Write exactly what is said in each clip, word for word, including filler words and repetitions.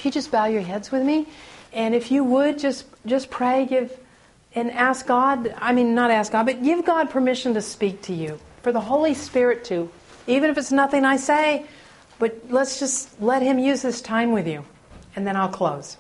if you just bow your heads with me, and if you would just just pray, give and ask God, I mean not ask God, but give God permission to speak to you, for the Holy Spirit to, even if it's nothing I say, but let's just let Him use this time with you, and then I'll close.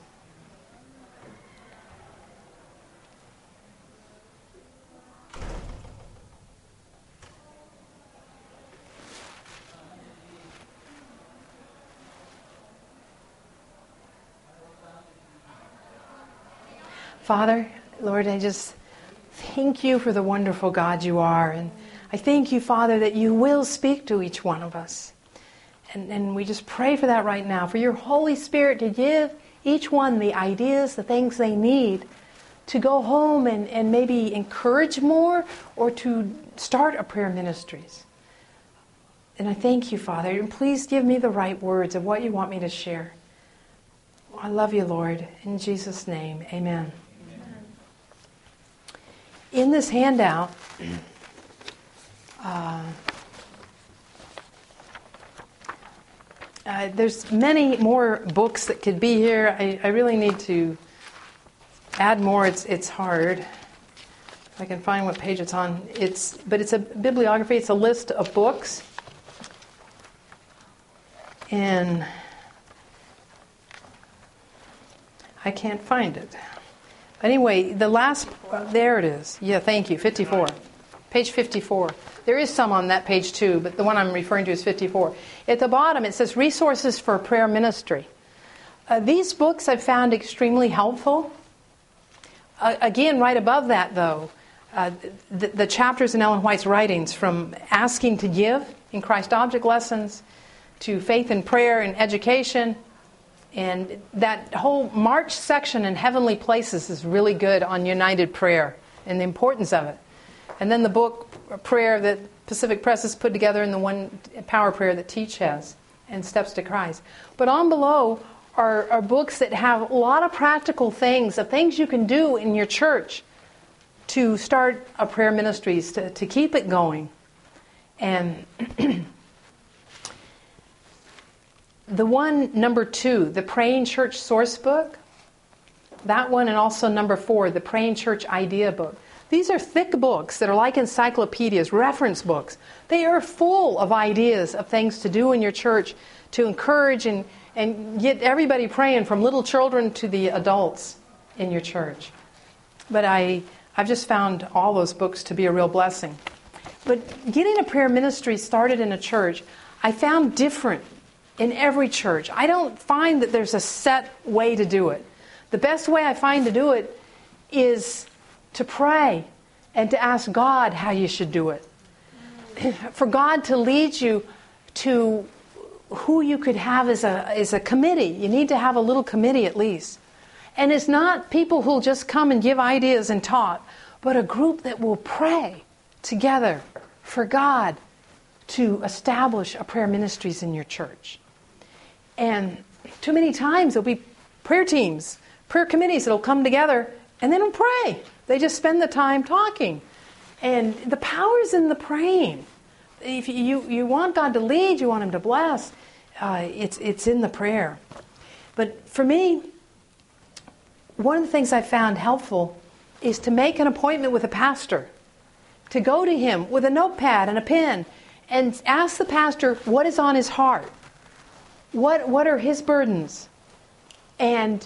Father, Lord, I just thank you for the wonderful God you are. And I thank you, Father, that you will speak to each one of us. And, and we just pray for that right now, for your Holy Spirit to give each one the ideas, the things they need to go home and, and maybe encourage more or to start a prayer ministries. And I thank you, Father. And please give me the right words of what you want me to share. I love you, Lord. In Jesus' name, amen. In this handout, uh, uh, there's many more books that could be here. I, I really need to add more. It's it's hard. If I can find what page it's on. It's but it's a bibliography. It's a list of books, and I can't find it. Anyway, the last, there it is. Yeah, thank you, fifty-four. Page fifty-four. There is some on that page too, but the one I'm referring to is fifty-four. At the bottom it says Resources for Prayer Ministry. Uh, these books I've found extremely helpful. Uh, again, right above that though, uh, the, the chapters in Ellen White's writings, from Asking to Give in Christ Object Lessons to Faith and Prayer and Education. And that whole March section in Heavenly Places is really good on united prayer and the importance of it. And then the book Prayer that Pacific Press has put together, and the one Power Prayer that Teach has, and Steps to Christ. But on below are, are books that have a lot of practical things, of things you can do in your church to start a prayer ministries, to, to keep it going. And the one, number two, the Praying Church Source Book, that one, and also number four, the Praying Church Idea Book. These are thick books that are like encyclopedias, reference books. They are full of ideas of things to do in your church to encourage and, and get everybody praying, from little children to the adults in your church. But I, I've just found all those books to be a real blessing. But getting a prayer ministry started in a church, I found different in every church. I don't find that there's a set way to do it. The best way I find to do it is to pray and to ask God how you should do it. For God to lead you to who you could have as a as a committee. You need to have a little committee at least. And it's not people who'll just come and give ideas and talk, but a group that will pray together for God to establish a prayer ministries in your church. And too many times there'll be prayer teams, prayer committees that'll come together and they don't pray. They just spend the time talking. And the power's in the praying. If you, you want God to lead, you want Him to bless, uh, it's, it's in the prayer. But for me, one of the things I found helpful is to make an appointment with a pastor, to go to him with a notepad and a pen and ask the pastor what is on his heart. What what are his burdens? And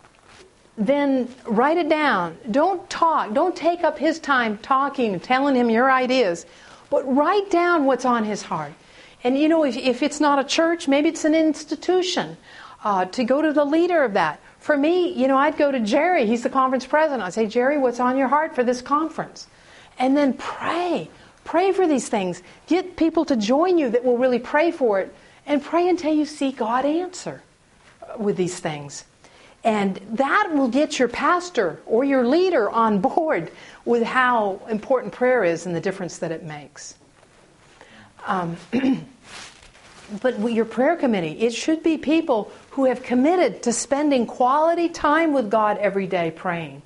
then write it down. Don't talk. Don't take up his time talking, telling him your ideas. But write down what's on his heart. And you know, if, if it's not a church, maybe it's an institution. Uh, to go to the leader of that. For me, you know, I'd go to Jerry. He's the conference president. I'd say, Jerry, what's on your heart for this conference? And then pray. Pray for these things. Get people to join you that will really pray for it. And pray until you see God answer with these things. And that will get your pastor or your leader on board with how important prayer is and the difference that it makes. Um, but your prayer committee, it should be people who have committed to spending quality time with God every day praying.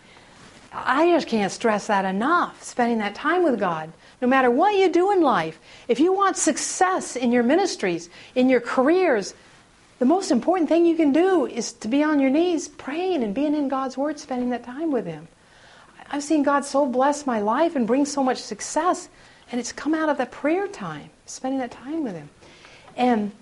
I just can't stress that enough, spending that time with God. No matter what you do in life, if you want success in your ministries, in your careers, the most important thing you can do is to be on your knees praying and being in God's Word, spending that time with Him. I've seen God so bless my life and bring so much success, and it's come out of that prayer time, spending that time with Him. And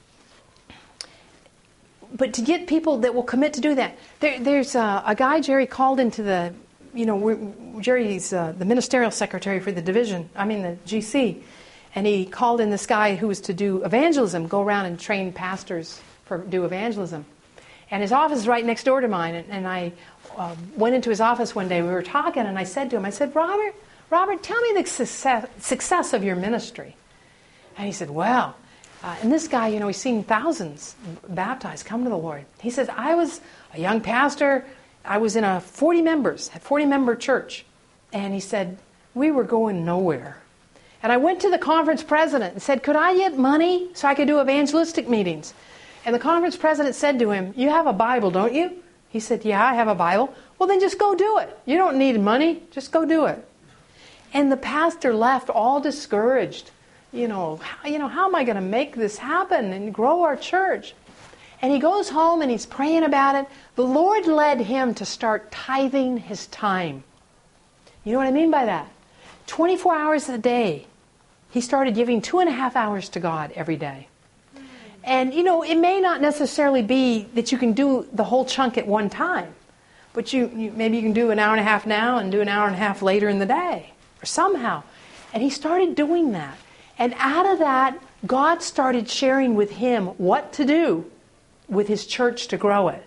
but to get people that will commit to do that, there, there's a, a guy Jerry called into the, you know, we're, Jerry's uh, the ministerial secretary for the division, I mean the G C, and he called in this guy who was to do evangelism, go around and train pastors for do evangelism. And his office is right next door to mine, and, and I uh, went into his office one day, we were talking, and I said to him, I said, Robert, Robert, tell me the success, success of your ministry. And he said, well, uh, and this guy, you know, he's seen thousands baptized, come to the Lord. He says, I was a young pastor, I was in a forty members, a forty member church. And he said, we were going nowhere. And I went to the conference president and said, could I get money so I could do evangelistic meetings? And the conference president said to him, you have a Bible, don't you? He said, yeah, I have a Bible. Well, then just go do it. You don't need money. Just go do it. And the pastor left all discouraged. You know, how, you know, how am I going to make this happen and grow our church? And he goes home and he's praying about it. The Lord led him to start tithing his time. You know what I mean by that? twenty-four hours a day. He started giving two and a half hours to God every day. And, you know, it may not necessarily be that you can do the whole chunk at one time. But you, you maybe you can do an hour and a half now and do an hour and a half later in the day. Or somehow. And he started doing that. And out of that, God started sharing with him what to do with his church to grow it.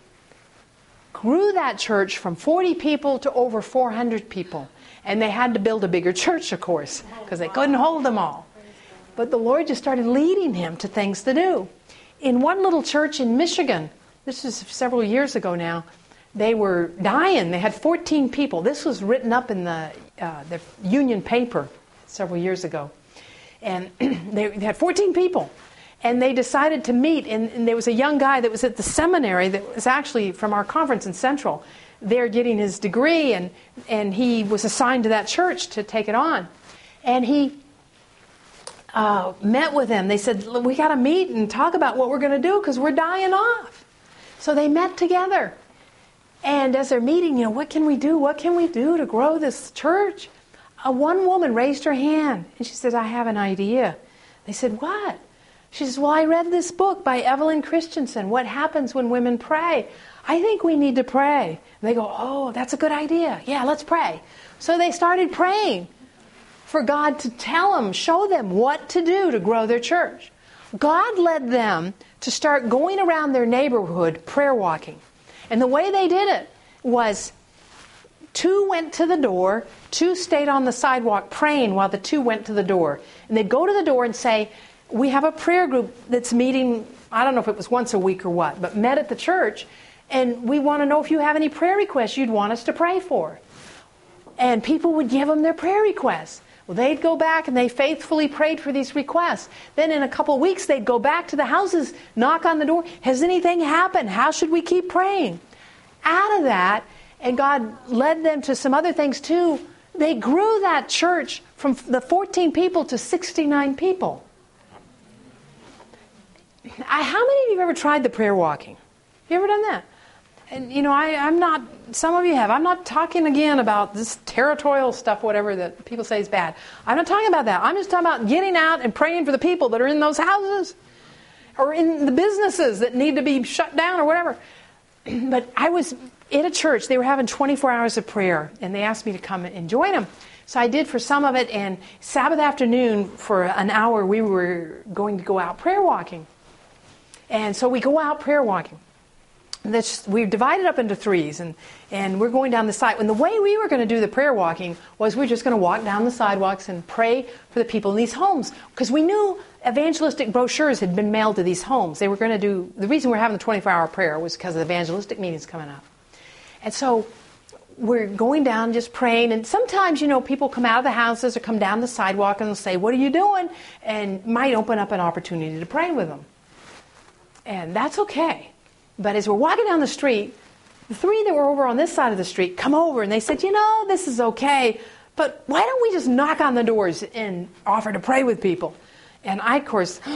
Grew that church from forty people to over four hundred people. And they had to build a bigger church, of course, because they couldn't hold them all. But the Lord just started leading him to things to do. In one little church in Michigan, this is several years ago now, they were dying. They had fourteen people. This was written up in the, uh, the Union paper several years ago. And they had fourteen people. And they decided to meet. And, and there was a young guy that was at the seminary that was actually from our conference in Central. They're getting his degree, and, and he was assigned to that church to take it on. And he uh, met with them. They said, we got to meet and talk about what we're going to do because we're dying off. So they met together. And as they're meeting, you know, what can we do? What can we do to grow this church? A one woman raised her hand, and she said, I have an idea. They said, what? She says, well, I read this book by Evelyn Christensen, What Happens When Women Pray. I think we need to pray. And they go, oh, that's a good idea. Yeah, let's pray. So they started praying for God to tell them, show them what to do to grow their church. God led them to start going around their neighborhood prayer walking. And the way they did it was two went to the door, two stayed on the sidewalk praying while the two went to the door. And they'd go to the door and say, we have a prayer group that's meeting, I don't know if it was once a week or what, but met at the church. And we want to know if you have any prayer requests you'd want us to pray for. And people would give them their prayer requests. Well, they'd go back and they faithfully prayed for these requests. Then in a couple of weeks, they'd go back to the houses, knock on the door. Has anything happened? How should we keep praying? Out of that, and God led them to some other things too, they grew that church from the fourteen people to sixty-nine people. I, how many of you have ever tried the prayer walking? You ever done that? And, you know, I, I'm not, some of you have. I'm not talking again about this territorial stuff, whatever, that people say is bad. I'm not talking about that. I'm just talking about getting out and praying for the people that are in those houses or in the businesses that need to be shut down or whatever. But I was at a church. They were having twenty-four hours of prayer, and they asked me to come and join them. So I did for some of it, and Sabbath afternoon for an hour we were going to go out prayer walking. And so we go out prayer walking. This, we've divided up into threes, and, and we're going down the side. And the way we were going to do the prayer walking was we were just going to walk down the sidewalks and pray for the people in these homes. Because we knew evangelistic brochures had been mailed to these homes. They were going to do, the reason we're having the twenty-four hour prayer was because of the evangelistic meetings coming up. And so we're going down just praying. And sometimes, you know, people come out of the houses or come down the sidewalk and they'll say, what are you doing? And might open up an opportunity to pray with them. And that's okay. But as we're walking down the street, the three that were over on this side of the street come over and they said, you know, this is okay, but why don't we just knock on the doors and offer to pray with people? And I, of course,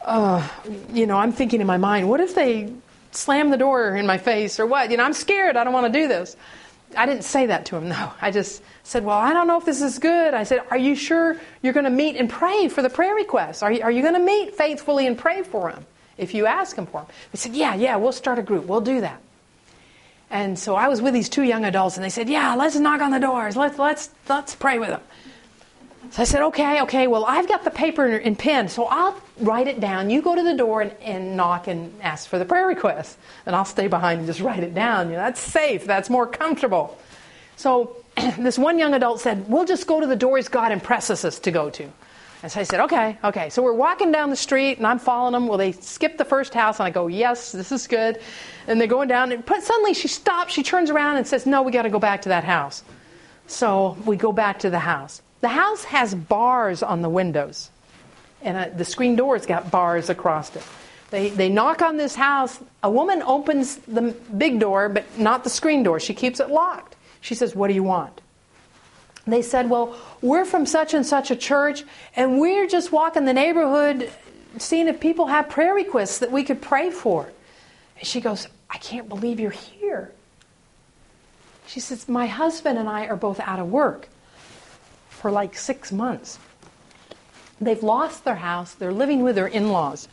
uh, you know, I'm thinking in my mind, what if they slam the door in my face or what? You know, I'm scared. I don't want to do this. I didn't say that to him, no. I just said, well, I don't know if this is good. I said, are you sure you're going to meet and pray for the prayer requests? Are you, are you going to meet faithfully and pray for them if you ask him for them? They said, yeah, yeah, we'll start a group. We'll do that. And so I was with these two young adults, and they said, yeah, let's knock on the doors. Let's, let's, let's pray with them. So I said, okay, okay, well, I've got the paper and pen, so I'll write it down. You go to the door and, and knock and ask for the prayer request. And I'll stay behind and just write it down. You know, that's safe. That's more comfortable. So this one young adult said, we'll just go to the doors God impresses us to go to. And so I said, okay, okay. So we're walking down the street, and I'm following them. Well, they skip the first house, and I go, yes, this is good. And they're going down, and suddenly she stops. She turns around and says, no, we got to go back to that house. So we go back to the house. The house has bars on the windows, and uh, the screen door's got bars across it. They they knock on this house. A woman opens the big door, but not the screen door. She keeps it locked. She says, what do you want? They said, well, we're from such and such a church, and we're just walking the neighborhood seeing if people have prayer requests that we could pray for. And she goes, I can't believe you're here. She says, my husband and I are both out of work for like six months. They've lost their house. They're living with their in-laws.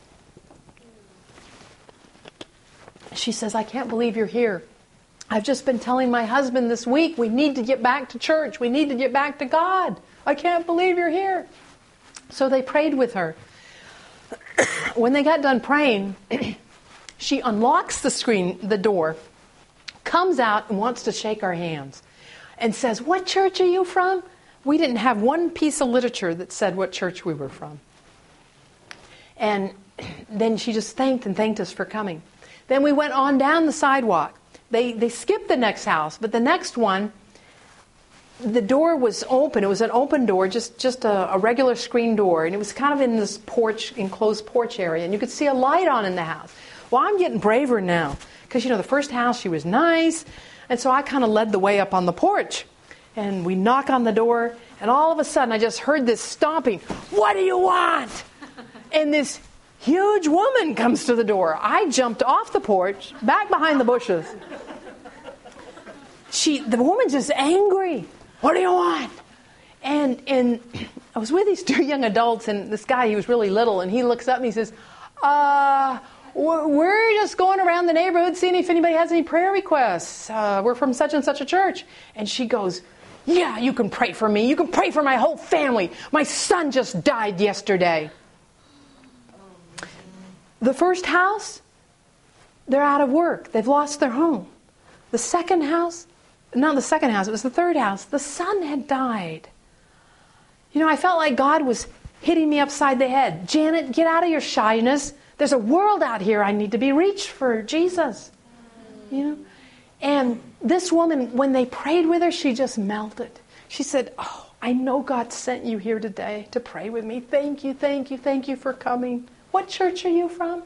She says, I can't believe you're here. I've just been telling my husband this week, we need to get back to church. We need to get back to God. I can't believe you're here. So they prayed with her. When they got done praying, she unlocks the screen, the door, comes out and wants to shake our hands and says, what church are you from? We didn't have one piece of literature that said what church we were from. And then she just thanked and thanked us for coming. Then we went on down the sidewalk. They they skipped the next house, but the next one, the door was open. It was an open door, just, just a, a regular screen door. And it was kind of in this porch, enclosed porch area. And you could see a light on in the house. Well, I'm getting braver now. Because, you know, the first house, she was nice. And so I kind of led the way up on the porch. And we knock on the door, and all of a sudden I just heard this stomping. What do you want? And this huge woman comes to the door. I jumped off the porch, back behind the bushes. She, the woman's just angry. What do you want? And and I was with these two young adults, and this guy, he was really little, and he looks up and he says, uh... we're just going around the neighborhood seeing if anybody has any prayer requests. Uh, we're from such and such a church. And she goes, yeah, you can pray for me. You can pray for my whole family. My son just died yesterday. The first house, they're out of work. They've lost their home. The second house, not the second house, it was the third house. The son had died. You know, I felt like God was hitting me upside the head. Janet, get out of your shyness. There's a world out here I need to be reached for Jesus. You know? And this woman, when they prayed with her, she just melted. She said, oh, I know God sent you here today to pray with me. Thank you, thank you, thank you for coming. What church are you from?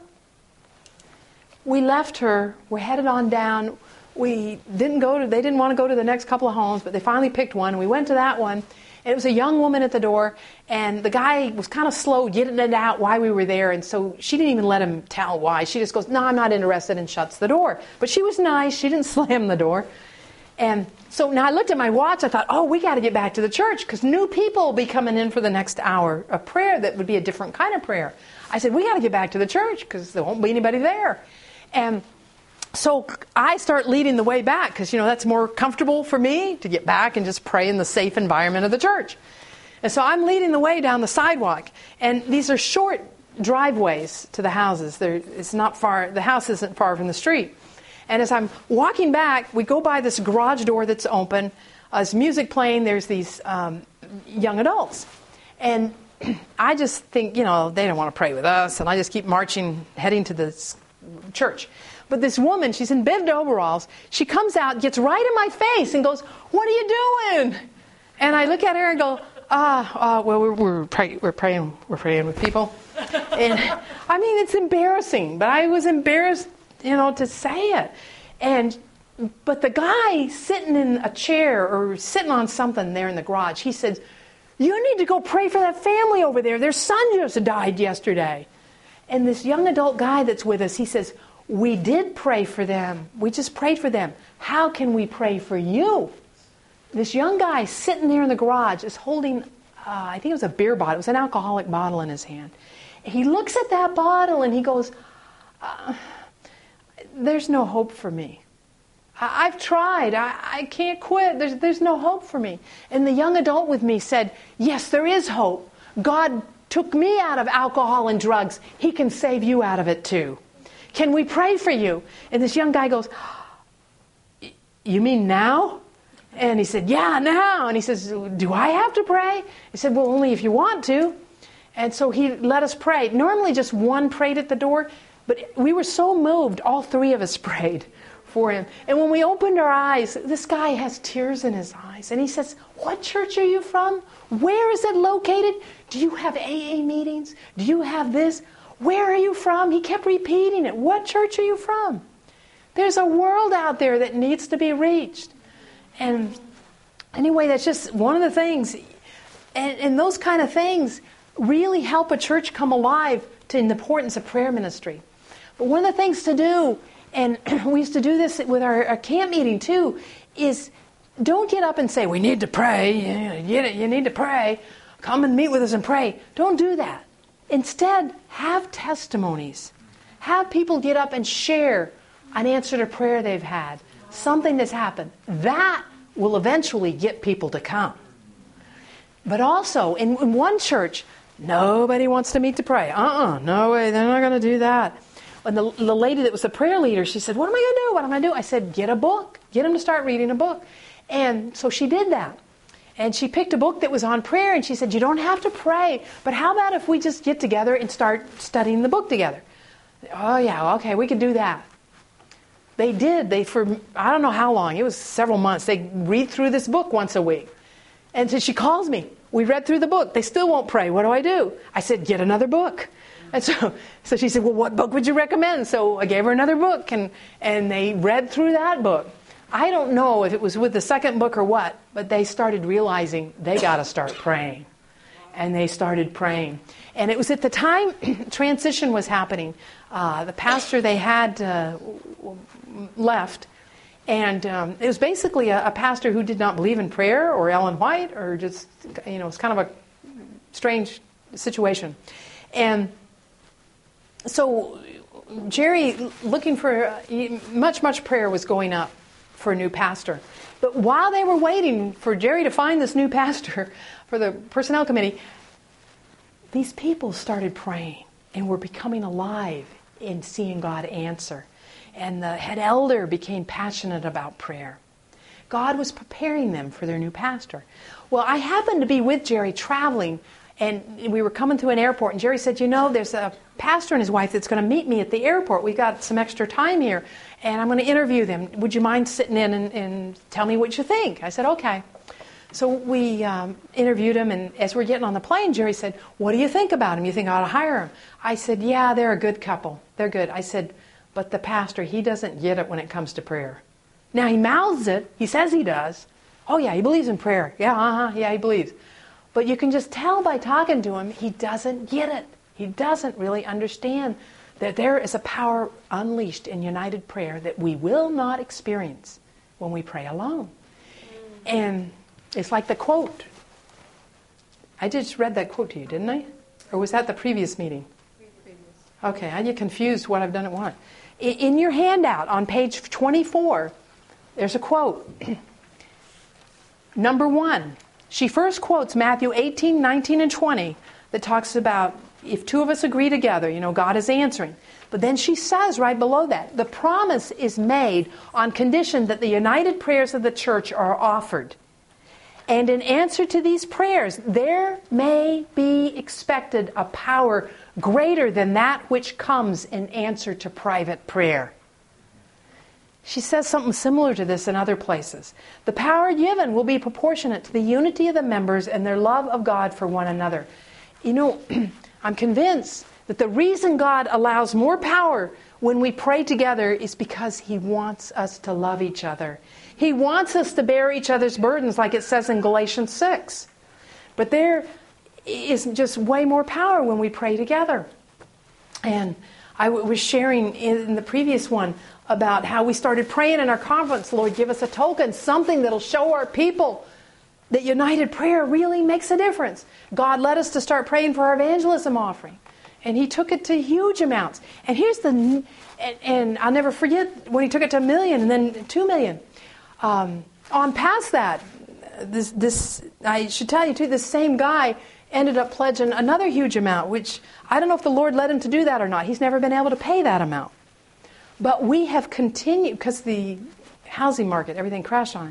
We left her. We're headed on down. We didn't go to, they didn't want to go to the next couple of homes, but they finally picked one. We went to that one. And it was a young woman at the door, and the guy was kind of slow getting it out why we were there, and so she didn't even let him tell why. She just goes, no, I'm not interested, and shuts the door. But she was nice. She didn't slam the door. And so now I looked at my watch. I thought, oh, we got to get back to the church because new people will be coming in for the next hour of prayer that would be a different kind of prayer. I said, we got to get back to the church because there won't be anybody there. And so I start leading the way back because, you know, that's more comfortable for me to get back and just pray in the safe environment of the church. And so I'm leading the way down the sidewalk. And these are short driveways to the houses. They're, it's not far. The house isn't far from the street. And as I'm walking back, we go by this garage door that's open. Uh, there's music playing. There's these um, young adults. And I just think, you know, they don't want to pray with us. And I just keep marching, heading to the church. But this woman, she's in bib overalls. She comes out, gets right in my face and goes, what are you doing? And I look at her and go, ah, uh, well, we're, we're, pray, we're praying we're praying with people. And I mean, it's embarrassing, but I was embarrassed, you know, to say it. And but the guy sitting in a chair or sitting on something there in the garage, he says, you need to go pray for that family over there. Their son just died yesterday. And this young adult guy that's with us, he says, we did pray for them. We just prayed for them. How can we pray for you? This young guy sitting there in the garage is holding, uh, I think it was a beer bottle. It was an alcoholic bottle in his hand. He looks at that bottle and he goes, uh, there's no hope for me. I- I've tried. I-, I can't quit. There's, there's no hope for me. And the young adult with me said, yes, there is hope. God took me out of alcohol and drugs. He can save you out of it too. Can we pray for you? And this young guy goes, you mean now? And he said, yeah, now. And he says, do I have to pray? He said, well, only if you want to. And so he let us pray. Normally just one prayed at the door, but we were so moved, all three of us prayed for him. And when we opened our eyes, this guy has tears in his eyes. And he says, what church are you from? Where is it located? Do you have A A meetings? Do you have this? Where are you from? He kept repeating it. What church are you from? There's a world out there that needs to be reached. And anyway, that's just one of the things. And, and those kind of things really help a church come alive to the importance of prayer ministry. But one of the things to do, and we used to do this with our, our camp meeting too, is don't get up and say, we need to pray. You, you need to pray. Come and meet with us and pray. Don't do that. Instead, have testimonies. Have people get up and share an answer to prayer they've had. Something that's happened. That will eventually get people to come. But also, in, in one church, nobody wants to meet to pray. Uh-uh, no way, they're not going to do that. And the, the lady that was the prayer leader, she said, what am I going to do? What am I going to do? I said, get a book. Get them to start reading a book. And so she did that. And she picked a book that was on prayer, and she said, you don't have to pray, but how about if we just get together and start studying the book together? Oh, yeah, okay, we can do that. They did. They, for I don't know how long, it was several months, they read through this book once a week. And so she calls me. We read through the book. They still won't pray. What do I do? I said, get another book. And so, so she said, well, what book would you recommend? So I gave her another book, and, and they read through that book. I don't know if it was with the second book or what, but they started realizing they got to start praying. And they started praying. And it was at the time transition was happening. Uh, the pastor they had uh, left. And um, it was basically a, a pastor who did not believe in prayer or Ellen White, or just, you know, it's kind of a strange situation. And so Jerry, looking for, uh, much, much prayer was going up for a new pastor. But while they were waiting for Jerry to find this new pastor for the personnel committee, these people started praying and were becoming alive in seeing God answer. And the head elder became passionate about prayer. God was preparing them for their new pastor. Well, I happened to be with Jerry traveling, and we were coming to an airport, and Jerry said, you know, there's a pastor and his wife that's going to meet me at the airport. We've got some extra time here, and I'm going to interview them. Would you mind sitting in and, and tell me what you think? I said, okay. So we um, interviewed him, and as we're getting on the plane, Jerry said, what do you think about him? You think I ought to hire him? I said, yeah, they're a good couple. They're good. I said, but the pastor, he doesn't get it when it comes to prayer. Now, he mouths it. He says he does. Oh, yeah, he believes in prayer. Yeah, uh-huh, yeah, he believes. But you can just tell by talking to him, he doesn't get it. He doesn't really understand that there is a power unleashed in united prayer that we will not experience when we pray alone. And it's like the quote. I just read that quote to you, didn't I? Or was that the previous meeting? Okay, I get confused what I've done at once. In your handout on page twenty-four, there's a quote. Number one, she first quotes Matthew eighteen, nineteen, and twenty that talks about if two of us agree together, you know, God is answering. But then she says right below that, the promise is made on condition that the united prayers of the church are offered. And in answer to these prayers, there may be expected a power greater than that which comes in answer to private prayer. She says something similar to this in other places. The power given will be proportionate to the unity of the members and their love of God for one another. You know, I'm convinced that the reason God allows more power when we pray together is because He wants us to love each other. He wants us to bear each other's burdens, like it says in Galatians six. But there is just way more power when we pray together. And I w- was sharing in the previous one about how we started praying in our conference, Lord, give us a token, something that'll show our people that united prayer really makes a difference. God led us to start praying for our evangelism offering. And he took it to huge amounts. And here's the, and, and I'll never forget when he took it to a million and then two million. Um, on past that, this, this, I should tell you too, this same guy ended up pledging another huge amount, which I don't know if the Lord led him to do that or not. He's never been able to pay that amount. But we have continued, because the housing market, everything crashed on.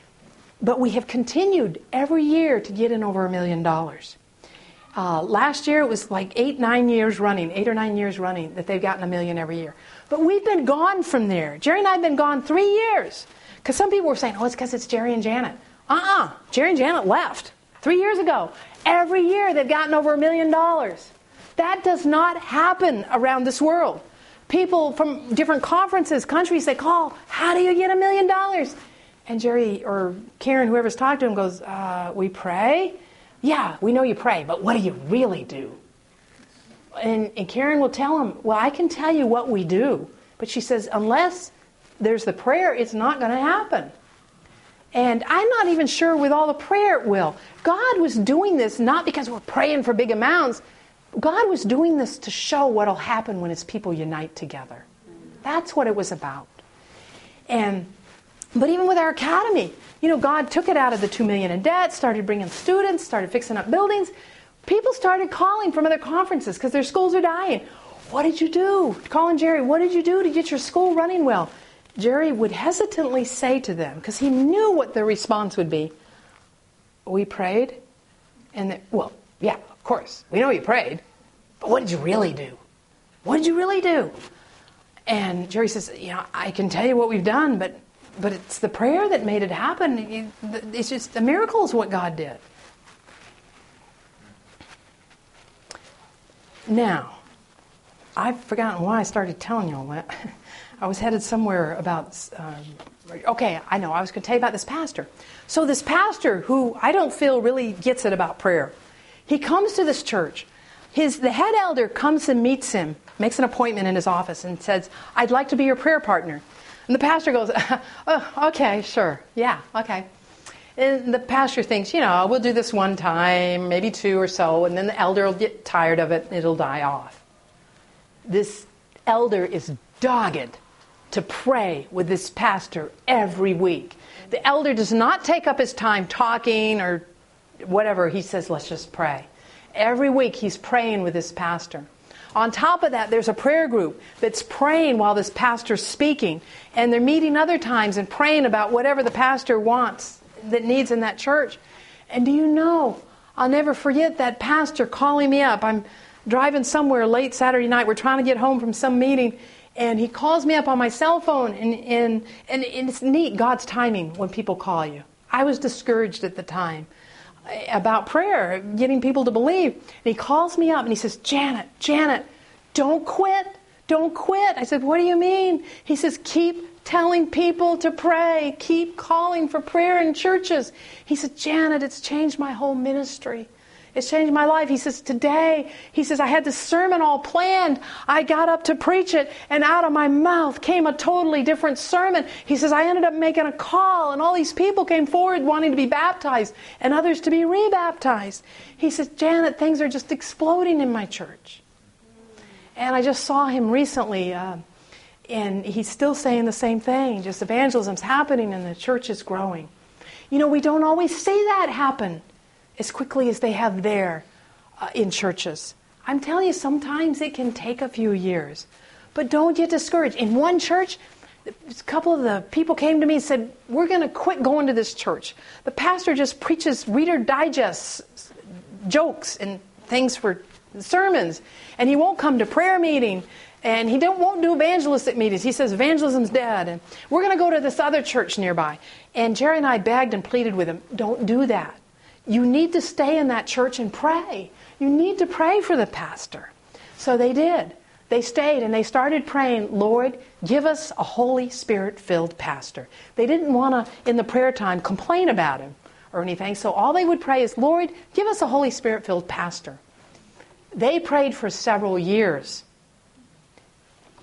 But we have continued every year to get in over a million dollars. Uh, last year it was like eight, nine years running, eight or nine years running that they've gotten a million every year. But we've been gone from there. Jerry and I have been gone three years. Because some people were saying, oh, it's because it's Jerry and Janet. Uh-uh. Jerry and Janet left three years ago. Every year they've gotten over a million dollars. That does not happen around this world. People from different conferences, countries, they call, how do you get a million dollars? And Jerry or Karen, whoever's talked to him, goes, uh, we pray? Yeah, we know you pray, but what do you really do? And, and Karen will tell him, well, I can tell you what we do. But she says, unless there's the prayer, it's not going to happen. And I'm not even sure with all the prayer it will. God was doing this not because we're praying for big amounts. God was doing this to show what will happen when his people unite together. That's what it was about. And but even with our academy, you know, God took it out of the two million in debt, started bringing students, started fixing up buildings. People started calling from other conferences because their schools are dying. What did you do? Calling Jerry, what did you do to get your school running well? Jerry would hesitantly say to them, because he knew what the response would be. We prayed, and they, well, yeah, of course, we know you prayed, but what did you really do? What did you really do? And Jerry says, you know, I can tell you what we've done, but but it's the prayer that made it happen. It's just a miracle is what God did. Now, I've forgotten why I started telling you all that. I was headed somewhere about, um, okay, I know, I was going to tell you about this pastor. So this pastor, who I don't feel really gets it about prayer, he comes to this church. His The head elder comes and meets him, makes an appointment in his office and says, I'd like to be your prayer partner. And the pastor goes, oh, okay, sure, yeah, okay. And the pastor thinks, you know, we'll do this one time, maybe two or so, and then the elder will get tired of it and it'll die off. This elder is dogged to pray with this pastor every week. The elder does not take up his time talking or whatever. He says, let's just pray. Every week he's praying with this pastor. On top of that, there's a prayer group that's praying while this pastor's speaking. And they're meeting other times and praying about whatever the pastor wants, that needs in that church. And do you know, I'll never forget that pastor calling me up. I'm driving somewhere late Saturday night. We're trying to get home from some meeting. And he calls me up on my cell phone. And, and, and it's neat, God's timing, when people call you. I was discouraged at the time about prayer, getting people to believe. And he calls me up and he says, Janet, Janet, don't quit. Don't quit. I said, what do you mean? He says, keep telling people to pray. Keep calling for prayer in churches. He said, Janet, it's changed my whole ministry. It's changed my life. He says, today, he says, I had this sermon all planned. I got up to preach it, and out of my mouth came a totally different sermon. He says, I ended up making a call, and all these people came forward wanting to be baptized, and others to be rebaptized. He says, Janet, things are just exploding in my church. And I just saw him recently, uh, and he's still saying the same thing. Just evangelism's happening, and the church is growing. You know, we don't always see that happen as quickly as they have there uh, in churches. I'm telling you, sometimes it can take a few years. But don't get discouraged. In one church, a couple of the people came to me and said, we're going to quit going to this church. The pastor just preaches Reader Digest jokes and things for sermons. And he won't come to prayer meeting. And he don't, won't do evangelistic meetings. He says evangelism's dead. And we're going to go to this other church nearby. And Jerry and I begged and pleaded with him, don't do that. You need to stay in that church and pray. You need to pray for the pastor. So they did. They stayed and they started praying, Lord, give us a Holy Spirit-filled pastor. They didn't want to, in the prayer time, complain about him or anything. So all they would pray is, Lord, give us a Holy Spirit-filled pastor. They prayed for several years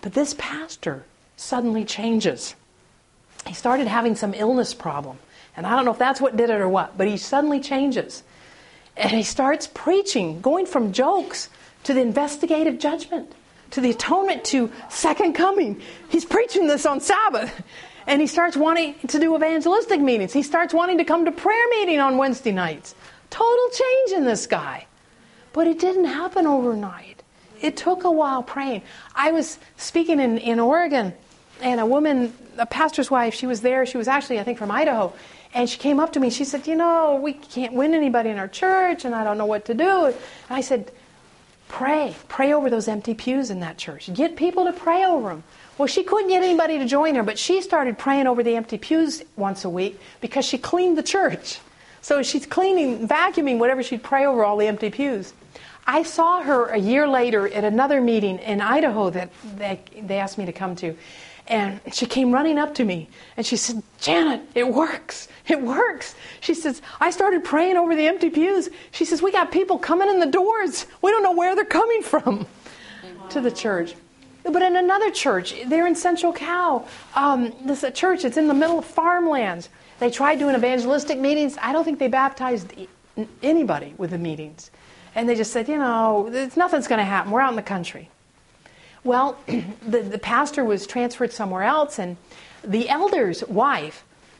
But this pastor suddenly changes. He started having some illness problem. And I don't know if that's what did it or what, but he suddenly changes. And he starts preaching, going from jokes to the investigative judgment, to the atonement, to second coming. He's preaching this on Sabbath. And he starts wanting to do evangelistic meetings. He starts wanting to come to prayer meeting on Wednesday nights. Total change in this guy. But it didn't happen overnight. It took a while praying. I was speaking in, in Oregon, and a woman, a pastor's wife, she was there. She was actually, I think, from Idaho. And she came up to me. She said, you know, we can't win anybody in our church, and I don't know what to do. And I said, pray. Pray over those empty pews in that church. Get people to pray over them. Well, she couldn't get anybody to join her, but she started praying over the empty pews once a week because she cleaned the church. So she's cleaning, vacuuming, whatever, she'd pray over all the empty pews. I saw her a year later at another meeting in Idaho that they, they asked me to come to. And she came running up to me, and she said, Janet, it works. It works. She says, I started praying over the empty pews. She says, we got people coming in the doors. We don't know where they're coming from to the church. But in another church, they're in Central Cal. Um, this is a church, it's in the middle of farmlands. They tried doing evangelistic meetings. I don't think they baptized anybody with the meetings. And they just said, you know, nothing's going to happen. We're out in the country. Well, the, the pastor was transferred somewhere else, and the elder's wife,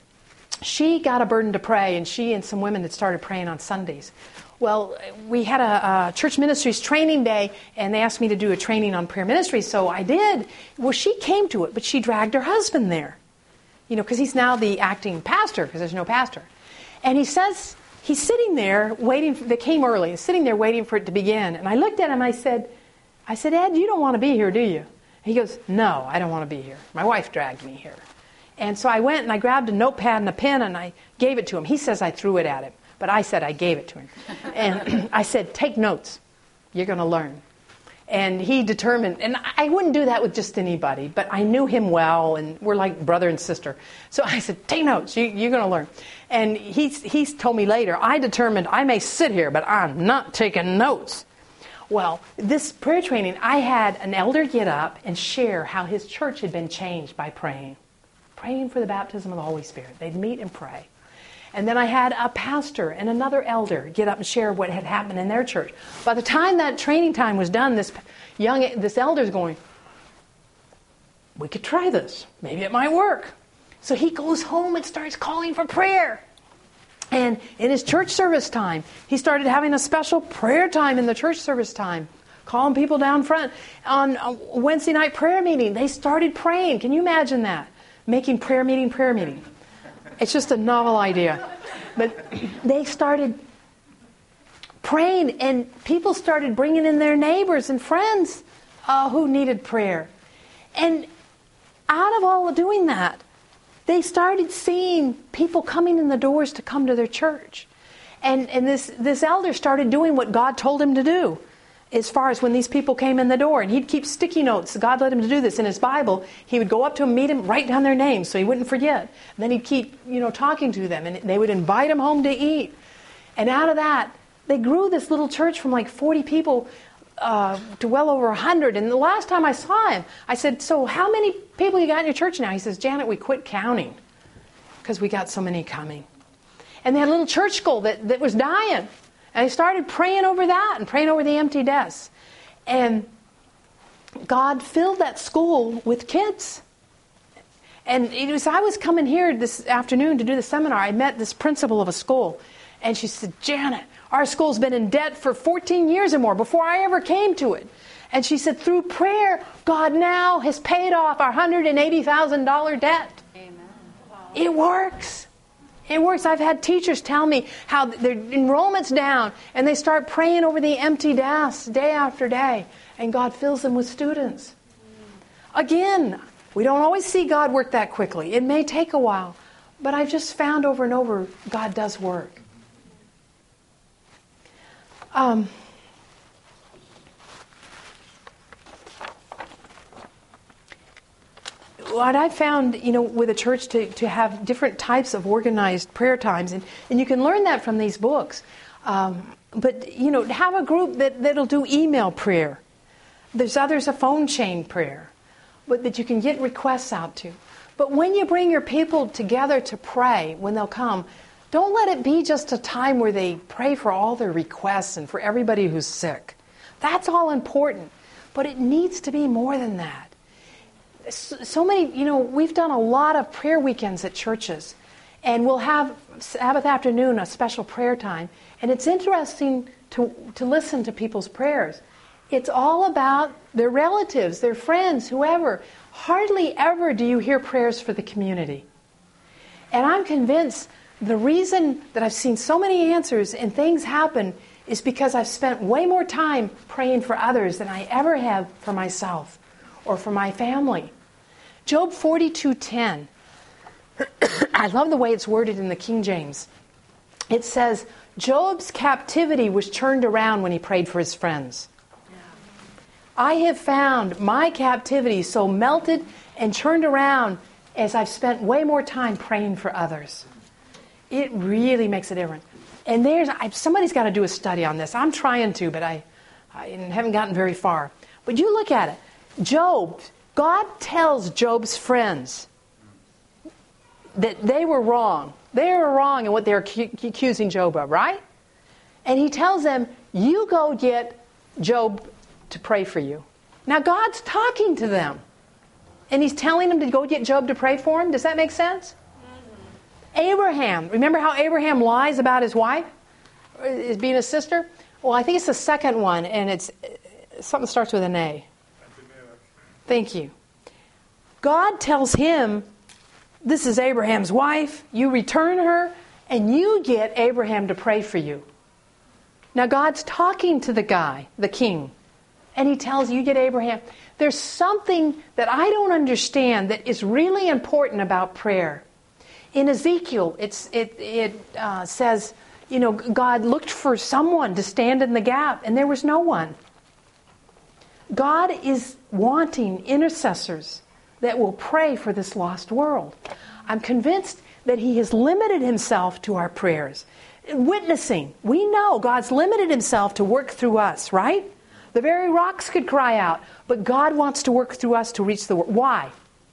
she got a burden to pray, and she and some women had started praying on Sundays. Well, we had a, a church ministries training day, and they asked me to do a training on prayer ministry, so I did. Well, she came to it, but she dragged her husband there, you know, because he's now the acting pastor, because there's no pastor. And he says, he's sitting there waiting, for, they came early, he's sitting there waiting for it to begin. And I looked at him, I said, I said, Ed, you don't want to be here, do you? He goes, no, I don't want to be here. My wife dragged me here. And so I went and I grabbed a notepad and a pen and I gave it to him. He says I threw it at him, but I said I gave it to him. And I said, take notes. You're going to learn. And he determined, and I wouldn't do that with just anybody, but I knew him well, and we're like brother and sister. So I said, take notes. You, you're going to learn. And he's, he's told me later, I determined I may sit here, but I'm not taking notes. Well, this prayer training, I had an elder get up and share how his church had been changed by praying. Praying for the baptism of the Holy Spirit. They'd meet and pray. And then I had a pastor and another elder get up and share what had happened in their church. By the time that training time was done, this young, this elder's going, we could try this. Maybe it might work. So he goes home and starts calling for prayer. And in his church service time, he started having a special prayer time in the church service time, calling people down front. On a Wednesday night prayer meeting, they started praying. Can you imagine that? Making prayer meeting, prayer meeting. It's just a novel idea. But they started praying, and people started bringing in their neighbors and friends uh, who needed prayer. And out of all of doing that, they started seeing people coming in the doors to come to their church. And, and this, this elder started doing what God told him to do as far as when these people came in the door. And he'd keep sticky notes. God led him to do this in his Bible. He would go up to them, meet them, write down their names so he wouldn't forget. And then he'd keep, you know, talking to them. And they would invite him home to eat. And out of that, they grew this little church from like forty people uh, to well over one hundred. And the last time I saw him, I said, so how many people you got in your church now? He says, Janet, we quit counting because we got so many coming. And they had a little church school that, that was dying. And I started praying over that and praying over the empty desks. And God filled that school with kids. And it was, I was coming here this afternoon to do the seminar. I met this principal of a school. And she said, Janet, our school's been in debt for fourteen years or more before I ever came to it. And she said, through prayer, God now has paid off our one hundred eighty thousand dollars debt. Amen. Wow. It works. It works. I've had teachers tell me how their enrollment's down and they start praying over the empty desks day after day. And God fills them with students. Again, we don't always see God work that quickly. It may take a while. But I've just found over and over, God does work. Um, what I found, you know, with a church to, to have different types of organized prayer times, and, and you can learn that from these books. Um, but, you know, have a group that, that'll do email prayer. There's others, a phone chain prayer. but that you can get requests out to. But when you bring your people together to pray, when they'll come, don't let it be just a time where they pray for all their requests and for everybody who's sick. That's all important, but it needs to be more than that. So many, you know, we've done a lot of prayer weekends at churches, and we'll have Sabbath afternoon, a special prayer time, and it's interesting to, to listen to people's prayers. It's all about their relatives, their friends, whoever. Hardly ever do you hear prayers for the community. And I'm convinced the reason that I've seen so many answers and things happen is because I've spent way more time praying for others than I ever have for myself or for my family. Job forty-two ten. I love the way it's worded in the King James. It says, Job's captivity was turned around when he prayed for his friends. I have found my captivity so melted and turned around as I've spent way more time praying for others. It really makes a difference. And there's I, somebody's got to do a study on this. I'm trying to, but I, I haven't gotten very far. But you look at it. Job, God tells Job's friends that they were wrong. They were wrong in what they're cu- accusing Job of, right? And he tells them, you go get Job to pray for you. Now God's talking to them. And he's telling them to go get Job to pray for him. Does that make sense? Mm-hmm. Abraham. Remember how Abraham lies about his wife? As being a sister? Well, I think it's the second one. And it's something that starts with an A. Thank you. God tells him, this is Abraham's wife. You return her. And you get Abraham to pray for you. Now God's talking to the guy, the king. And he tells you, get Abraham. There's something that I don't understand that is really important about prayer. In Ezekiel, it's, it, it uh, says, you know, God looked for someone to stand in the gap, and there was no one. God is wanting intercessors that will pray for this lost world. I'm convinced that he has limited himself to our prayers. Witnessing, we know God's limited himself to work through us, right? The very rocks could cry out, but God wants to work through us to reach the world. Why?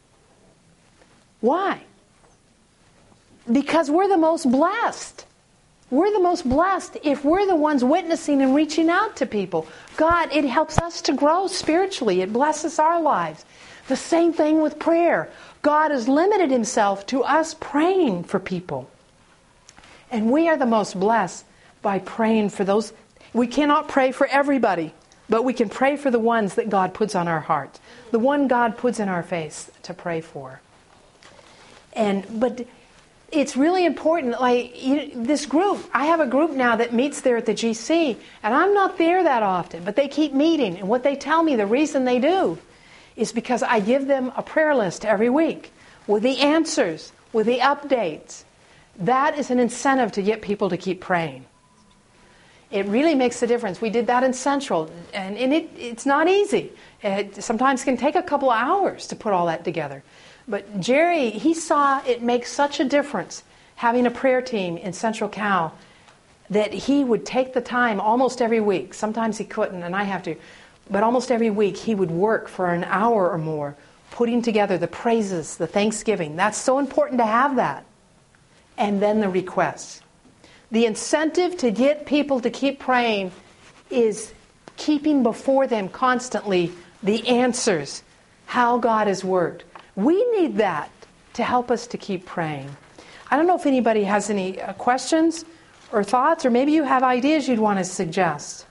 Why? Because we're the most blessed. We're the most blessed if we're the ones witnessing and reaching out to people. God, it helps us to grow spiritually. It blesses our lives. The same thing with prayer. God has limited himself to us praying for people. And we are the most blessed by praying for those. We cannot pray for everybody. But we can pray for the ones that God puts on our heart. The one God puts in our face to pray for. And but it's really important. Like you, this group, I have a group now that meets there at the G C. And I'm not there that often. But they keep meeting. And what they tell me, the reason they do, is because I give them a prayer list every week. With the answers. With the updates. That is an incentive to get people to keep praying. It really makes a difference. We did that in Central, and, and it, it's not easy. It sometimes can take a couple of hours to put all that together. But Jerry, he saw it make such a difference having a prayer team in Central Cal that he would take the time almost every week. Sometimes he couldn't, and I have to. But almost every week he would work for an hour or more putting together the praises, the thanksgiving. That's so important to have that. And then the requests. The incentive to get people to keep praying is keeping before them constantly the answers, how God has worked. We need that to help us to keep praying. I don't know if anybody has any uh, questions or thoughts, or maybe you have ideas you'd want to suggest.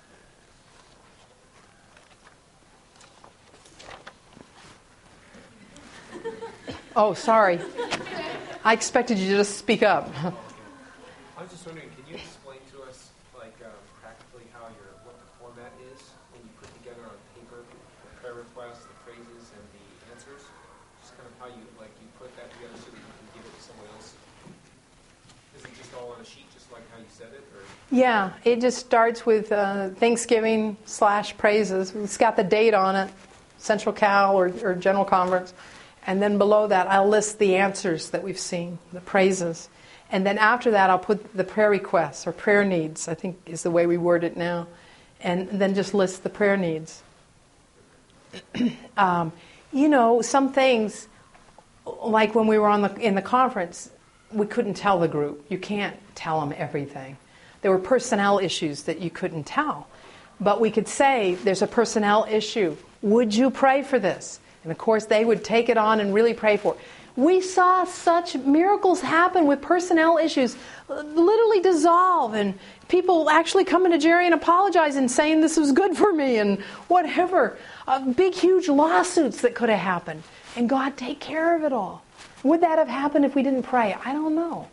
Oh, sorry. I expected you to just speak up. I was just wondering, can you explain to us, like, um, practically how your what the format is when you put together on paper the prayer requests, the praises, and the answers? Just kind of how you like you put that together so that you can give it to someone else. Is it just all on a sheet, just like how you said it, or? Yeah, it just starts with uh, Thanksgiving slash praises. It's got the date on it, Central Cal or, or General Conference. And then below that, I'll list the answers that we've seen, the praises. And then after that, I'll put the prayer requests or prayer needs, I think is the way we word it now. And then just list the prayer needs. um, you know, some things, like when we were on the in the conference, we couldn't tell the group. You can't tell them everything. There were personnel issues that you couldn't tell. But we could say, there's a personnel issue. Would you pray for this? And of course, they would take it on and really pray for it. We saw such miracles happen with personnel issues literally dissolve, and people actually coming to Jerry and apologizing, saying this was good for me and whatever. Uh, big, huge lawsuits that could have happened. And God take care of it all. Would that have happened if we didn't pray? I don't know.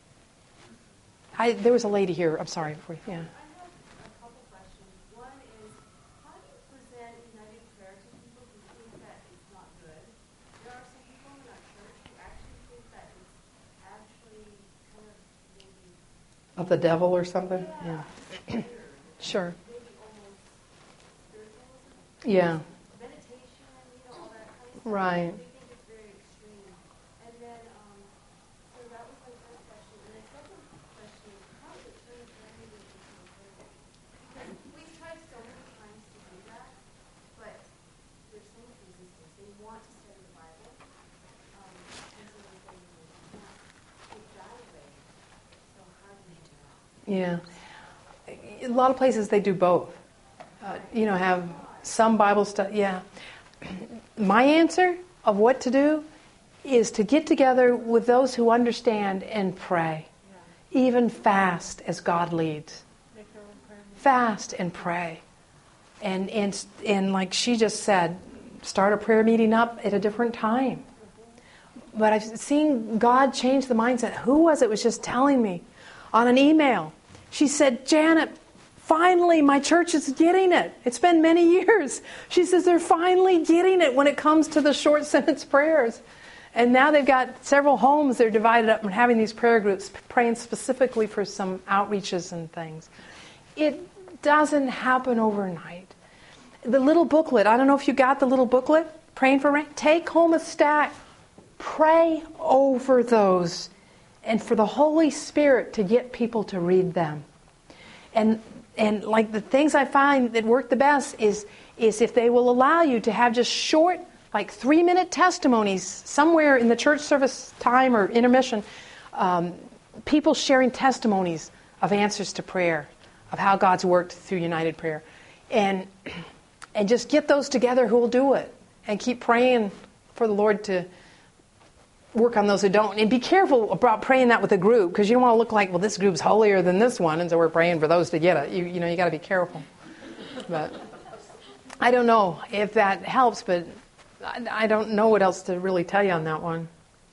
I, there was a lady here. I'm sorry. Before, yeah. I have a couple questions. One is, how do you present united prayer to people who think that it's not good? There are some people in our church who actually think that it's actually kind of maybe... Of the devil or something? Yeah. yeah. Sure. Maybe almost spiritualism. Yeah. Meditation, you know, all that kind of stuff. Right. We think it's very extreme. And then, um, so that was my first question. And the second question is, how does it turn prayer meeting into a prayer meeting? Because we've tried so many times to do that, but there's so much resistance. They want to study the Bible. Um, and so they say, you know, you can't take that away. So how do you do that? Yeah. A lot of places they do both. Uh, you know, have some Bible study. Yeah. My answer of what to do is to get together with those who understand and pray. Yeah. Even fast as God leads. Fast and pray. And, and, and like she just said, start a prayer meeting up at a different time. Mm-hmm. But I've seen God change the mindset. Who was it was just telling me on an email? She said, Janet, finally my church is getting it. It's been many years. She says they're finally getting it when it comes to the short sentence prayers. And now they've got several homes. They're divided up and having these prayer groups, praying specifically for some outreaches and things. It doesn't happen overnight. The little booklet, I don't know if you got the little booklet, Praying for Rain. Take home a stack. Pray over those. And for the Holy Spirit to get people to read them. And and like the things I find that work the best is is if they will allow you to have just short, like three-minute testimonies somewhere in the church service time or intermission, um, people sharing testimonies of answers to prayer, of how God's worked through United Prayer. And, and just get those together who will do it. And keep praying for the Lord to work on those who don't. And be careful about praying that with a group, because you don't want to look like, well, this group's holier than this one, and so we're praying for those to get it. You, you know, you got to be careful. But I don't know if that helps, but I, I don't know what else to really tell you on that one.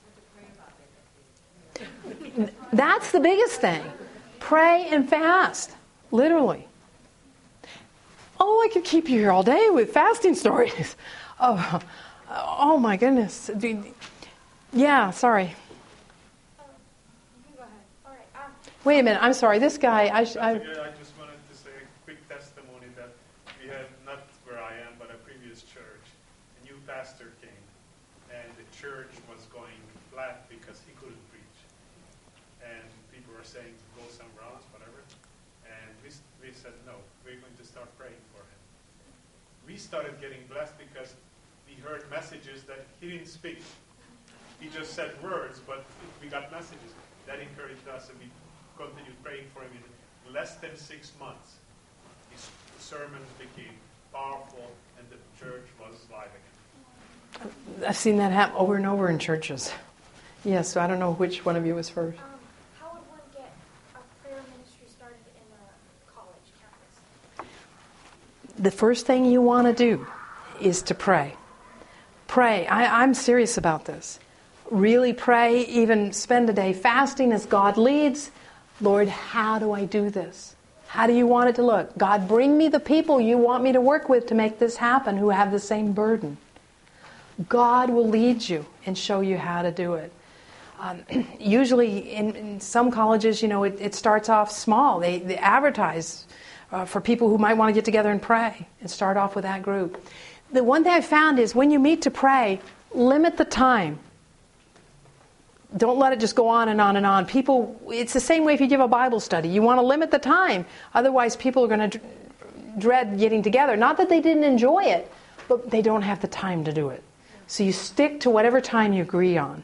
That's the biggest thing. Pray and fast, literally. Oh, I could keep you here all day with fasting stories. Oh, oh my goodness. Yeah, sorry. Um, you can go ahead. All right. Um, Wait a minute. I'm sorry. This guy. I, sh- I, I just wanted to say a quick testimony that we had, not where I am, but a previous church. A new pastor came, and the church was going flat because he couldn't preach. And people were saying to go somewhere else, whatever. And we, we said, no, we're going to start praying for him. We started getting blessed because we heard messages that he didn't speak. He just said words, but we got messages. That encouraged us, and we continued praying for him. In less than six months, his sermons became powerful, and the church was live again. I've seen that happen over and over in churches. Yes, yeah, so I don't know which one of you was first. um, how would one get a prayer ministry started in a college campus? The first thing you want to do is to pray. Pray. I, I'm serious about this. Really pray, even spend a day fasting as God leads. Lord, how do I do this? How do you want it to look? God, bring me the people you want me to work with to make this happen who have the same burden. God will lead you and show you how to do it. Um, usually in, in some colleges, you know, it, it starts off small. They, they advertise uh, for people who might want to get together and pray and start off with that group. The one thing I found is when you meet to pray, limit the time. Don't let it just go on and on and on. People, it's the same way if you give a Bible study. You want to limit the time. Otherwise, people are going to dread getting together. Not that they didn't enjoy it, but they don't have the time to do it. So you stick to whatever time you agree on.